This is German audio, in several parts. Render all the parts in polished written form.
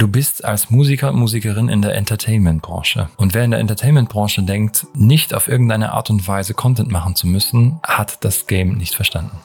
Du bist als Musiker und Musikerin in der Entertainment-Branche. Und wer in der Entertainment-Branche denkt, nicht auf irgendeine Art und Weise Content machen zu müssen, hat das Game nicht verstanden.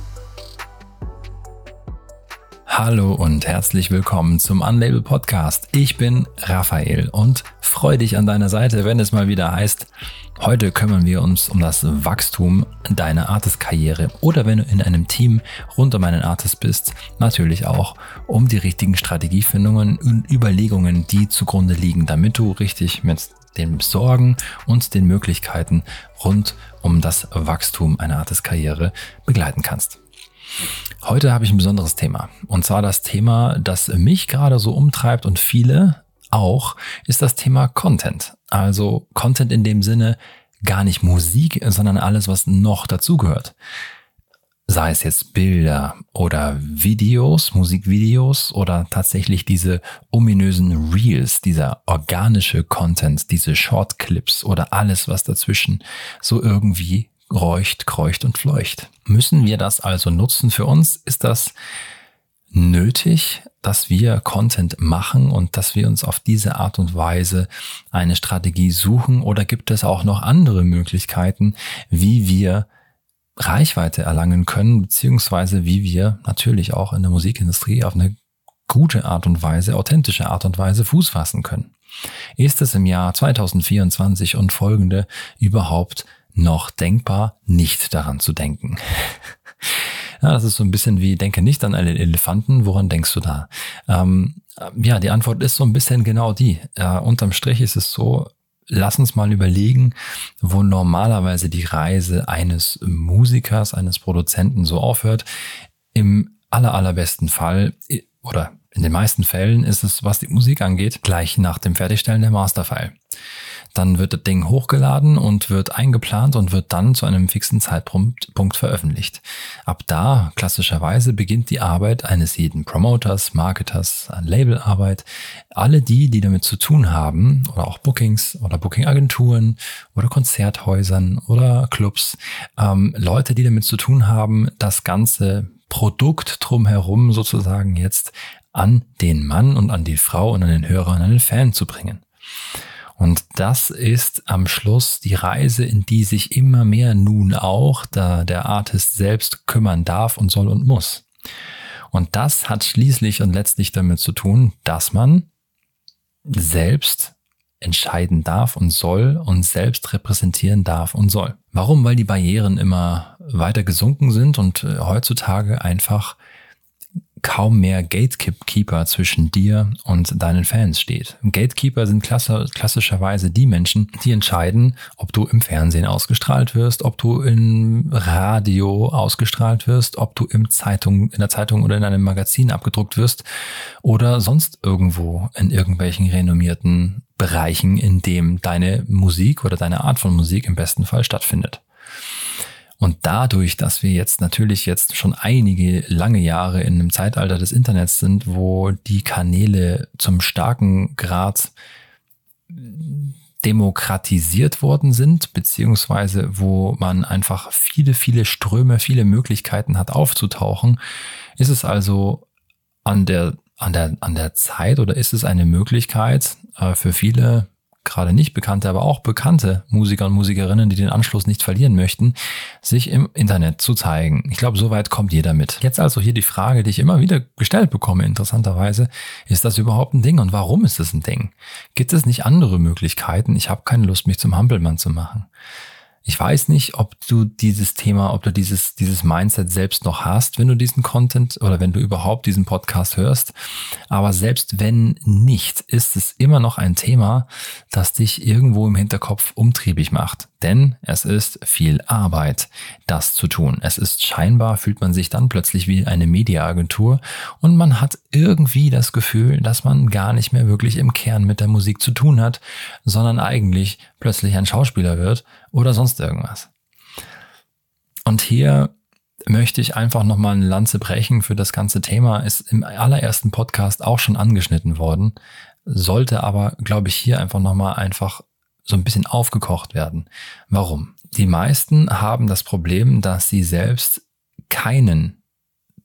Hallo und herzlich willkommen zum Unlabel Podcast. Ich bin Raphael und freue dich an deiner Seite, wenn es mal wieder heißt, heute kümmern wir uns um das Wachstum deiner Artist-Karriere oder wenn du in einem Team rund um einen Artist bist, natürlich auch um die richtigen Strategiefindungen und Überlegungen, die zugrunde liegen, damit du richtig mit den Sorgen und den Möglichkeiten rund um das Wachstum einer Artist-Karriere begleiten kannst. Heute habe ich ein besonderes Thema. Und zwar das Thema, das mich gerade so umtreibt und viele auch, ist das Thema Content. Also Content in dem Sinne gar nicht Musik, sondern alles, was noch dazugehört. Sei es jetzt Bilder oder Videos, Musikvideos oder tatsächlich diese ominösen Reels, dieser organische Content, diese Shortclips oder alles, was dazwischen so irgendwie räucht, kreucht und fleucht. Müssen wir das also nutzen für uns? Ist das nötig, dass wir Content machen und dass wir uns auf diese Art und Weise eine Strategie suchen? Oder gibt es auch noch andere Möglichkeiten, wie wir Reichweite erlangen können, beziehungsweise wie wir natürlich auch in der Musikindustrie auf eine gute Art und Weise, authentische Art und Weise Fuß fassen können? Ist es im Jahr 2024 und folgende überhaupt noch denkbar, nicht daran zu denken? Ja, das ist so ein bisschen wie, denke nicht an einen Elefanten, woran denkst du da? Ja, die Antwort ist so ein bisschen genau die. Unterm Strich ist es so, lass uns mal überlegen, wo normalerweise die Reise eines Musikers, eines Produzenten so aufhört. Im allerbesten Fall oder in den meisten Fällen ist es, was die Musik angeht, gleich nach dem Fertigstellen der Masterfile. Dann wird das Ding hochgeladen und wird eingeplant und wird dann zu einem fixen Zeitpunkt veröffentlicht. Ab da, klassischerweise, beginnt die Arbeit eines jeden Promoters, Marketers, Labelarbeit. Alle die damit zu tun haben, oder auch Bookings oder Bookingagenturen oder Konzerthäusern oder Clubs, Leute, die damit zu tun haben, das ganze Produkt drumherum sozusagen jetzt an den Mann und an die Frau und an den Hörer und an den Fan zu bringen. Und das ist am Schluss die Reise, in die sich immer mehr nun auch der Artist selbst kümmern darf und soll und muss. Und das hat schließlich und letztlich damit zu tun, dass man selbst entscheiden darf und soll und selbst repräsentieren darf und soll. Warum? Weil die Barrieren immer weiter gesunken sind und heutzutage einfach kaum mehr Gatekeeper zwischen dir und deinen Fans steht. Gatekeeper sind klassischerweise die Menschen, die entscheiden, ob du im Fernsehen ausgestrahlt wirst, ob du im Radio ausgestrahlt wirst, ob du in der Zeitung oder in einem Magazin abgedruckt wirst oder sonst irgendwo in irgendwelchen renommierten Bereichen, in dem deine Musik oder deine Art von Musik im besten Fall stattfindet. Und dadurch, dass wir jetzt schon einige lange Jahre in einem Zeitalter des Internets sind, wo die Kanäle zum starken Grad demokratisiert worden sind, beziehungsweise wo man einfach viele Ströme, viele Möglichkeiten hat aufzutauchen, ist es also an der Zeit oder ist es eine Möglichkeit für viele gerade nicht bekannte, aber auch bekannte Musiker und Musikerinnen, die den Anschluss nicht verlieren möchten, sich im Internet zu zeigen. Ich glaube, soweit kommt jeder mit. Jetzt also hier die Frage, die ich immer wieder gestellt bekomme, interessanterweise, ist das überhaupt ein Ding und warum ist es ein Ding? Gibt es nicht andere Möglichkeiten? Ich habe keine Lust, mich zum Hampelmann zu machen. Ich weiß nicht, ob du dieses Mindset selbst noch hast, wenn du diesen Content oder wenn du überhaupt diesen Podcast hörst. Aber selbst wenn nicht, ist es immer noch ein Thema, das dich irgendwo im Hinterkopf umtriebig macht. Denn es ist viel Arbeit, das zu tun. Es ist scheinbar, fühlt man sich dann plötzlich wie eine Mediaagentur und man hat irgendwie das Gefühl, dass man gar nicht mehr wirklich im Kern mit der Musik zu tun hat, sondern eigentlich plötzlich ein Schauspieler wird oder sonst irgendwas. Und hier möchte ich einfach nochmal eine Lanze brechen für das ganze Thema. Ist im allerersten Podcast auch schon angeschnitten worden, sollte aber, glaube ich, hier einfach nochmal so ein bisschen aufgekocht werden. Warum? Die meisten haben das Problem, dass sie selbst keinen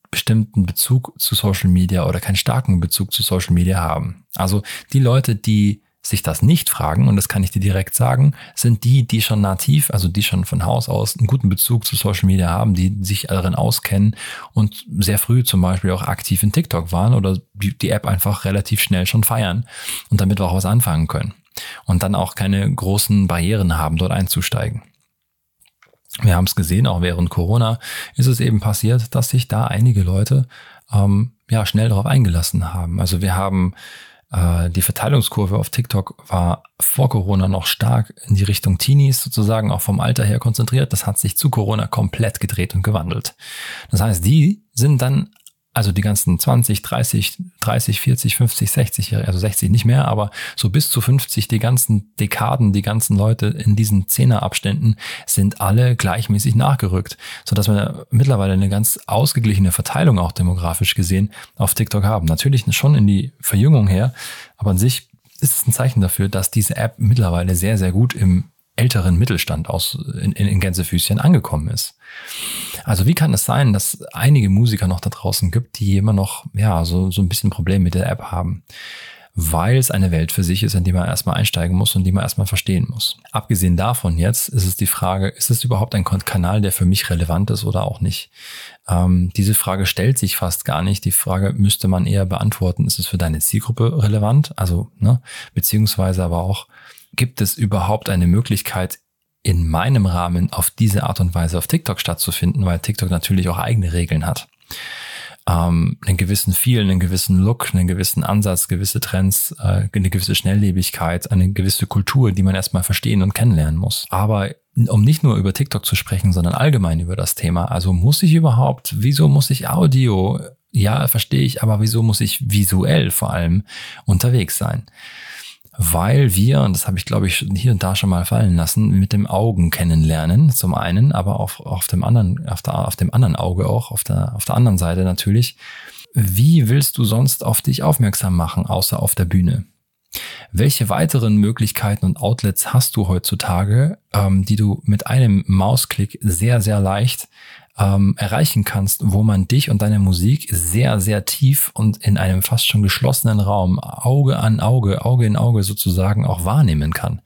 bestimmten Bezug zu Social Media oder keinen starken Bezug zu Social Media haben. Also die Leute, die sich das nicht fragen, und das kann ich dir direkt sagen, sind die schon nativ, also die schon von Haus aus einen guten Bezug zu Social Media haben, die sich darin auskennen und sehr früh zum Beispiel auch aktiv in TikTok waren oder die App einfach relativ schnell schon feiern und damit auch was anfangen können und dann auch keine großen Barrieren haben, dort einzusteigen. Wir haben es gesehen, auch während Corona ist es eben passiert, dass sich da einige Leute schnell darauf eingelassen haben. Also wir haben die Verteilungskurve auf TikTok war vor Corona noch stark in die Richtung Teenies sozusagen, auch vom Alter her konzentriert. Das hat sich zu Corona komplett gedreht und gewandelt. Das heißt, die sind dann, also die ganzen 20, 30, 40, 50, 60-Jährige, also 60 nicht mehr, aber so bis zu 50, die ganzen Dekaden, die ganzen Leute in diesen Zehnerabständen sind alle gleichmäßig nachgerückt, sodass wir mittlerweile eine ganz ausgeglichene Verteilung auch demografisch gesehen auf TikTok haben. Natürlich schon in die Verjüngung her, aber an sich ist es ein Zeichen dafür, dass diese App mittlerweile sehr, sehr gut im älteren Mittelstand in Gänsefüßchen angekommen ist. Also wie kann es sein, dass einige Musiker noch da draußen gibt, die immer noch so ein bisschen Probleme mit der App haben? Weil es eine Welt für sich ist, in die man erstmal einsteigen muss und die man erstmal verstehen muss. Abgesehen davon jetzt ist es die Frage, ist es überhaupt ein Kanal, der für mich relevant ist oder auch nicht? Diese Frage stellt sich fast gar nicht. Die Frage müsste man eher beantworten, ist es für deine Zielgruppe relevant? Also, beziehungsweise aber auch, gibt es überhaupt eine Möglichkeit, in meinem Rahmen auf diese Art und Weise auf TikTok stattzufinden, weil TikTok natürlich auch eigene Regeln hat. Einen gewissen Feel, einen gewissen Look, einen gewissen Ansatz, gewisse Trends, eine gewisse Schnelllebigkeit, eine gewisse Kultur, die man erstmal verstehen und kennenlernen muss. Aber um nicht nur über TikTok zu sprechen, sondern allgemein über das Thema, also wieso muss ich Audio? Ja, verstehe ich, aber wieso muss ich visuell vor allem unterwegs sein? Weil wir, und das habe ich glaube ich hier und da schon mal fallen lassen, mit dem Augen kennenlernen, zum einen, aber auch auf dem anderen Auge auch, auf der anderen Seite natürlich. Wie willst du sonst auf dich aufmerksam machen, außer auf der Bühne? Welche weiteren Möglichkeiten und Outlets hast du heutzutage, die du mit einem Mausklick sehr, sehr leicht erreichen kannst, wo man dich und deine Musik sehr, sehr tief und in einem fast schon geschlossenen Raum, Auge an Auge, Auge in Auge sozusagen auch wahrnehmen kann.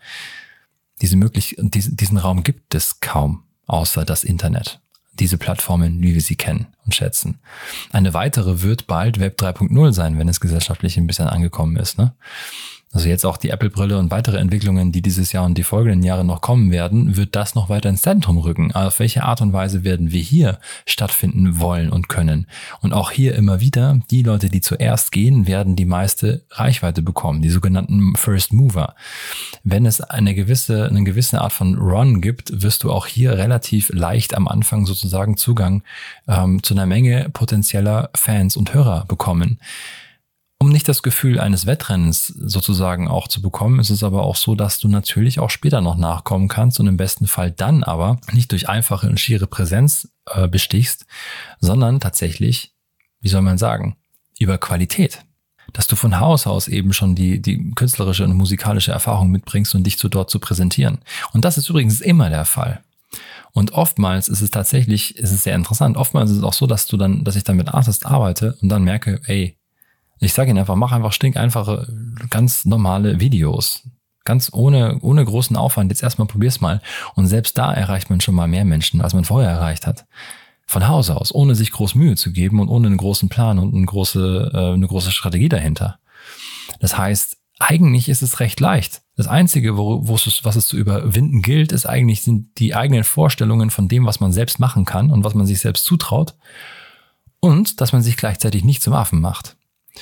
Diesen Raum gibt es kaum, außer das Internet. Diese Plattformen, wie wir sie kennen und schätzen. Eine weitere wird bald Web 3.0 sein, wenn es gesellschaftlich ein bisschen angekommen ist, ne? Also jetzt auch die Apple-Brille und weitere Entwicklungen, die dieses Jahr und die folgenden Jahre noch kommen werden, wird das noch weiter ins Zentrum rücken. Auf welche Art und Weise werden wir hier stattfinden wollen und können? Und auch hier immer wieder, die Leute, die zuerst gehen, werden die meiste Reichweite bekommen, die sogenannten First Mover. Wenn es eine gewisse Art von Run gibt, wirst du auch hier relativ leicht am Anfang sozusagen Zugang zu einer Menge potenzieller Fans und Hörer bekommen. Um nicht das Gefühl eines Wettrennens sozusagen auch zu bekommen, ist es aber auch so, dass du natürlich auch später noch nachkommen kannst und im besten Fall dann aber nicht durch einfache und schiere Präsenz bestichst, sondern tatsächlich, wie soll man sagen, über Qualität. Dass du von Haus aus eben schon die künstlerische und musikalische Erfahrung mitbringst und dich dort zu präsentieren. Und das ist übrigens immer der Fall. Und oftmals ist es sehr interessant. Oftmals ist es auch so, dass ich dann mit Artists arbeite und dann merke, ich sage ihnen einfach, mach einfach stinkeinfache, ganz normale Videos. Ganz ohne großen Aufwand. Jetzt erstmal probier's mal. Und selbst da erreicht man schon mal mehr Menschen, als man vorher erreicht hat. Von Haus aus, ohne sich groß Mühe zu geben und ohne einen großen Plan und eine große Strategie dahinter. Das heißt, eigentlich ist es recht leicht. Das Einzige, was es zu überwinden gilt, sind die eigenen Vorstellungen von dem, was man selbst machen kann und was man sich selbst zutraut. Und dass man sich gleichzeitig nicht zum Affen macht.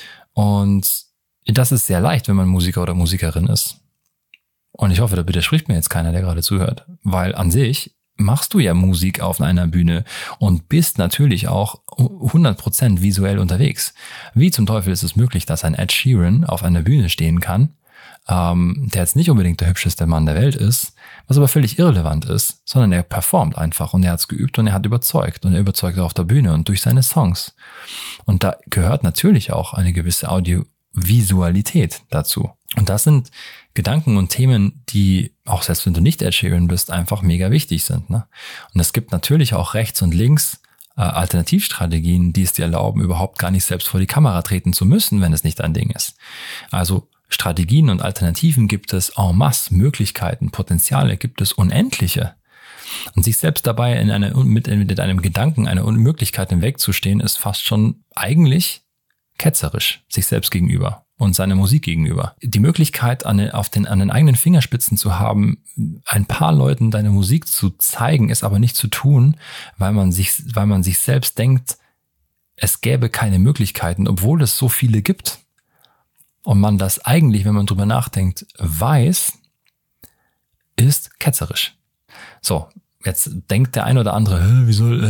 Und das ist sehr leicht, wenn man Musiker oder Musikerin ist. Und ich hoffe, da widerspricht mir jetzt keiner, der gerade zuhört. Weil an sich machst du ja Musik auf einer Bühne und bist natürlich auch 100% visuell unterwegs. Wie zum Teufel ist es möglich, dass ein Ed Sheeran auf einer Bühne stehen kann, der jetzt nicht unbedingt der hübscheste Mann der Welt ist, was aber völlig irrelevant ist, sondern er performt einfach und er hat es geübt und er hat überzeugt und er überzeugt auf der Bühne und durch seine Songs. Und da gehört natürlich auch eine gewisse Audiovisualität dazu. Und das sind Gedanken und Themen, die, auch selbst wenn du nicht Ed Sheeran bist, einfach mega wichtig sind, ne? Und es gibt natürlich auch rechts und links Alternativstrategien, die es dir erlauben, überhaupt gar nicht selbst vor die Kamera treten zu müssen, wenn es nicht dein Ding ist. Also Strategien und Alternativen gibt es en masse, Möglichkeiten, Potenziale gibt es unendliche. Und sich selbst dabei mit einem Gedanken, einer Unmöglichkeit im Weg zu stehen, ist fast schon eigentlich ketzerisch sich selbst gegenüber und seiner Musik gegenüber. Die Möglichkeit, an den eigenen Fingerspitzen zu haben, ein paar Leuten deine Musik zu zeigen, ist aber nicht zu tun, weil man sich selbst denkt, es gäbe keine Möglichkeiten, obwohl es so viele gibt. Und man das eigentlich, wenn man drüber nachdenkt, weiß, ist ketzerisch. So, jetzt denkt der ein oder andere,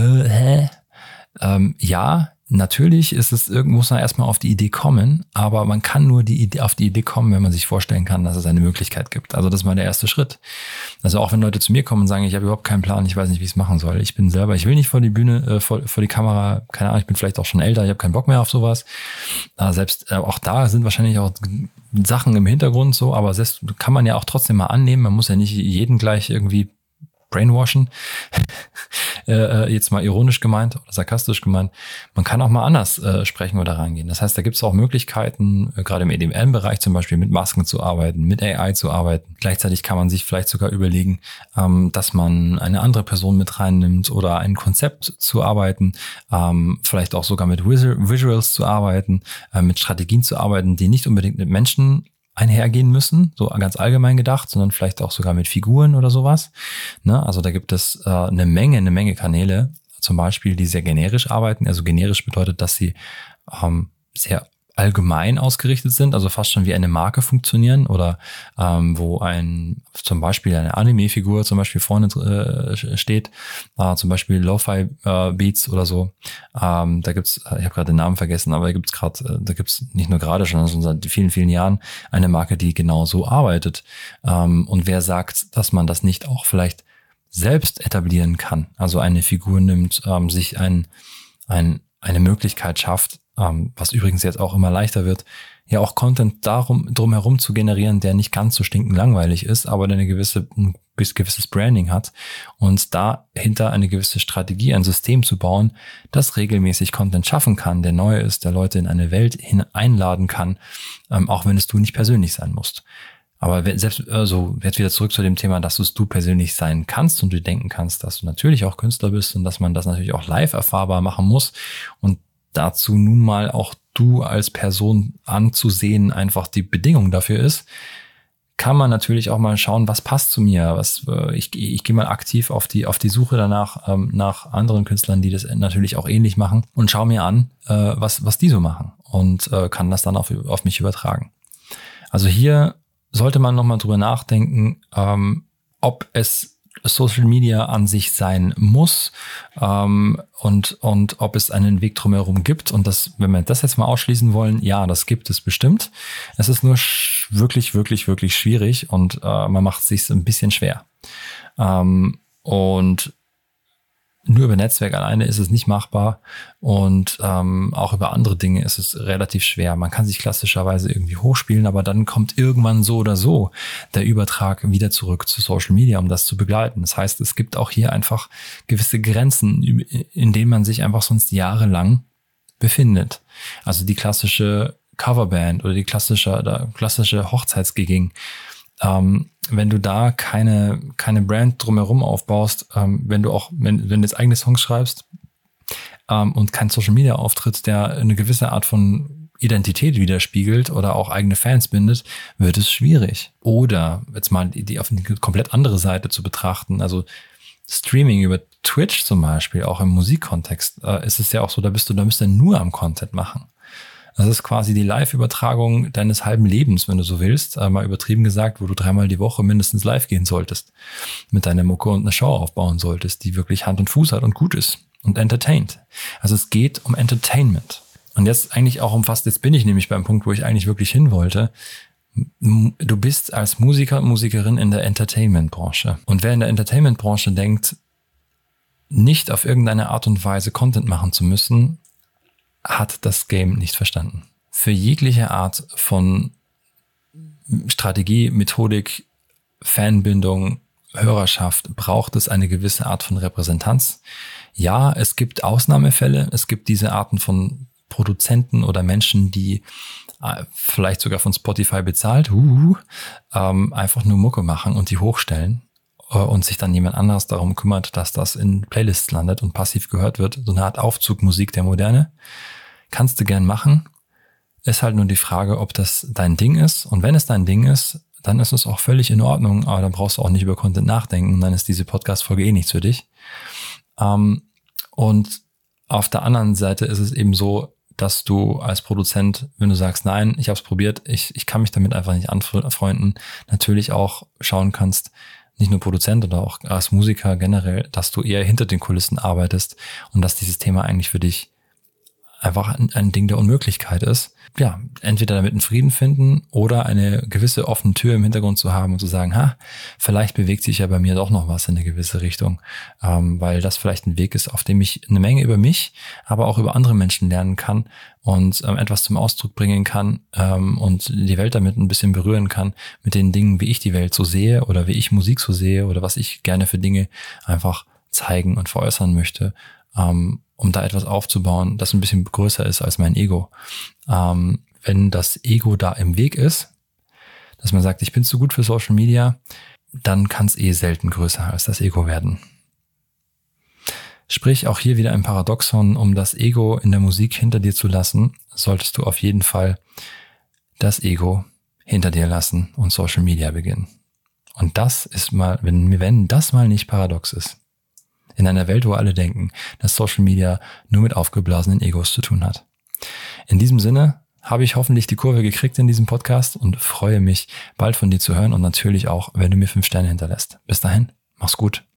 ja, natürlich muss man erstmal auf die Idee kommen, aber man kann nur auf die Idee kommen, wenn man sich vorstellen kann, dass es eine Möglichkeit gibt. Also das ist mal der erste Schritt. Also auch wenn Leute zu mir kommen und sagen, ich habe überhaupt keinen Plan, ich weiß nicht, wie ich es machen soll. Ich will nicht vor die Bühne, vor die Kamera, keine Ahnung, ich bin vielleicht auch schon älter, ich habe keinen Bock mehr auf sowas. Selbst auch da sind wahrscheinlich auch Sachen im Hintergrund so, aber selbst kann man ja auch trotzdem mal annehmen. Man muss ja nicht jeden gleich irgendwie brainwashen, jetzt mal ironisch gemeint oder sarkastisch gemeint. Man kann auch mal anders sprechen oder rangehen. Das heißt, da gibt es auch Möglichkeiten, gerade im EDM-Bereich zum Beispiel mit Masken zu arbeiten, mit AI zu arbeiten. Gleichzeitig kann man sich vielleicht sogar überlegen, dass man eine andere Person mit reinnimmt oder ein Konzept zu arbeiten, vielleicht auch sogar mit Visuals zu arbeiten, mit Strategien zu arbeiten, die nicht unbedingt mit Menschen einhergehen müssen, so ganz allgemein gedacht, sondern vielleicht auch sogar mit Figuren oder sowas. Ne? Also da gibt es eine Menge Kanäle, zum Beispiel, die sehr generisch arbeiten. Also generisch bedeutet, dass sie sehr allgemein ausgerichtet sind, also fast schon wie eine Marke funktionieren oder wo zum Beispiel eine Anime-Figur zum Beispiel vorne steht, zum Beispiel Lo-Fi-Beats oder so. Da gibt's, ich habe gerade den Namen vergessen, aber da gibt's nicht nur gerade schon, sondern seit vielen Jahren eine Marke, die genau so arbeitet. Und wer sagt, dass man das nicht auch vielleicht selbst etablieren kann? Also eine Figur nimmt, sich eine Möglichkeit schafft, was übrigens jetzt auch immer leichter wird, ja auch Content drumherum zu generieren, der nicht ganz so stinkend langweilig ist, aber der ein gewisses Branding hat und dahinter eine gewisse Strategie, ein System zu bauen, das regelmäßig Content schaffen kann, der neu ist, der Leute in eine Welt einladen kann, auch wenn es du nicht persönlich sein musst. Aber jetzt wieder zurück zu dem Thema, dass du persönlich sein kannst und du denken kannst, dass du natürlich auch Künstler bist und dass man das natürlich auch live erfahrbar machen muss und dazu nun mal auch du als Person anzusehen einfach die Bedingung dafür ist, kann man natürlich auch mal schauen, was passt zu mir. Ich gehe mal aktiv auf die Suche danach nach anderen Künstlern, die das natürlich auch ähnlich machen und schaue mir an, was die so machen und kann das dann auf mich übertragen. Also hier sollte man nochmal drüber nachdenken, ob es Social Media an sich sein muss und ob es einen Weg drumherum gibt. Und wenn wir das jetzt mal ausschließen wollen, ja, das gibt es bestimmt. Es ist nur wirklich schwierig und man macht es sich ein bisschen schwer. Und nur über Netzwerk alleine ist es nicht machbar und auch über andere Dinge ist es relativ schwer. Man kann sich klassischerweise irgendwie hochspielen, aber dann kommt irgendwann so oder so der Übertrag wieder zurück zu Social Media, um das zu begleiten. Das heißt, es gibt auch hier einfach gewisse Grenzen, in denen man sich einfach sonst jahrelang befindet. Also die klassische Coverband oder die klassische Hochzeitsgigging. Wenn du da keine Brand drumherum aufbaust, wenn du jetzt eigene Songs schreibst und kein Social Media Auftritt, der eine gewisse Art von Identität widerspiegelt oder auch eigene Fans bindet, wird es schwierig. Oder jetzt mal die auf eine komplett andere Seite zu betrachten, also Streaming über Twitch zum Beispiel, auch im Musikkontext, ist es ja auch so, da bist du nur am Content machen. Das ist quasi die Live-Übertragung deines halben Lebens, wenn du so willst, mal übertrieben gesagt, wo du 3-mal die Woche mindestens live gehen solltest, mit deiner Mucke und eine Show aufbauen solltest, die wirklich Hand und Fuß hat und gut ist und entertaint. Also es geht um Entertainment. Und jetzt eigentlich auch jetzt bin ich nämlich beim Punkt, wo ich eigentlich wirklich hin wollte. Du bist als Musiker und Musikerin in der Entertainment-Branche. Und wer in der Entertainment-Branche denkt, nicht auf irgendeine Art und Weise Content machen zu müssen, hat das Game nicht verstanden. Für jegliche Art von Strategie, Methodik, Fanbindung, Hörerschaft braucht es eine gewisse Art von Repräsentanz, Ja, es gibt Ausnahmefälle. Es gibt diese Arten von Produzenten oder Menschen, die vielleicht sogar von Spotify bezahlt, einfach nur Mucke machen und die hochstellen und sich dann jemand anderes darum kümmert, dass das in Playlists landet und passiv gehört wird. So eine Art Aufzugmusik der Moderne. Kannst du gern machen. Ist halt nur die Frage, ob das dein Ding ist. Und wenn es dein Ding ist, dann ist es auch völlig in Ordnung, aber dann brauchst du auch nicht über Content nachdenken und dann ist diese Podcast-Folge eh nichts für dich. Und auf der anderen Seite ist es eben so, dass du als Produzent, wenn du sagst, nein, ich habe es probiert, ich kann mich damit einfach nicht anfreunden, natürlich auch schauen kannst, nicht nur Produzent oder auch als Musiker generell, dass du eher hinter den Kulissen arbeitest und dass dieses Thema eigentlich für dich einfach ein Ding der Unmöglichkeit ist. Ja, entweder damit einen Frieden finden oder eine gewisse offene Tür im Hintergrund zu haben und zu sagen, vielleicht bewegt sich ja bei mir doch noch was in eine gewisse Richtung, weil das vielleicht ein Weg ist, auf dem ich eine Menge über mich, aber auch über andere Menschen lernen kann und etwas zum Ausdruck bringen kann und die Welt damit ein bisschen berühren kann mit den Dingen, wie ich die Welt so sehe oder wie ich Musik so sehe oder was ich gerne für Dinge einfach zeigen und veräußern möchte, um da etwas aufzubauen, das ein bisschen größer ist als mein Ego. Wenn das Ego da im Weg ist, dass man sagt, ich bin zu gut für Social Media, dann kann es selten größer als das Ego werden. Sprich, auch hier wieder ein Paradoxon, um das Ego in der Musik hinter dir zu lassen, solltest du auf jeden Fall das Ego hinter dir lassen und Social Media beginnen. Und das ist mal, wenn das mal nicht paradox ist, in einer Welt, wo alle denken, dass Social Media nur mit aufgeblasenen Egos zu tun hat. In diesem Sinne habe ich hoffentlich die Kurve gekriegt in diesem Podcast und freue mich, bald von dir zu hören und natürlich auch, wenn du mir 5 Sterne hinterlässt. Bis dahin, mach's gut.